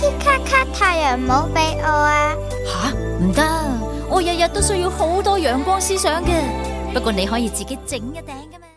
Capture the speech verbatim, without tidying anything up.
啲卡卡太陽帽俾我啊！ 吓，唔得，我日日都需要好多陽光思想嘅。不過你可以自己整一頂㗎嘛。